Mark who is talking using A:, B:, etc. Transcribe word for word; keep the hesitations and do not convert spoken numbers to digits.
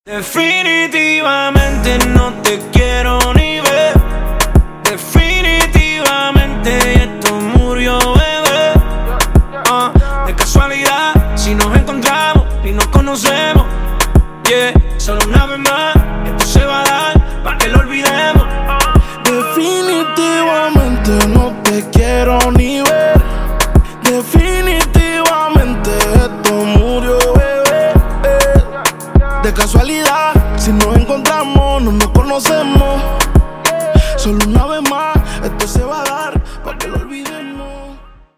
A: Definitivamente no te quiero ni ver. Definitivamente esto murió, bebé. uh, De casualidad, si nos encontramos y nos conocemos, yeah, solo una vez más, esto se va a dar para que lo olvidemos.
B: Definitivamente no te quiero ni ver. Definitivamente esto murió, bebé. De casualidad, si nos encontramos, no nos conocemos, solo una vez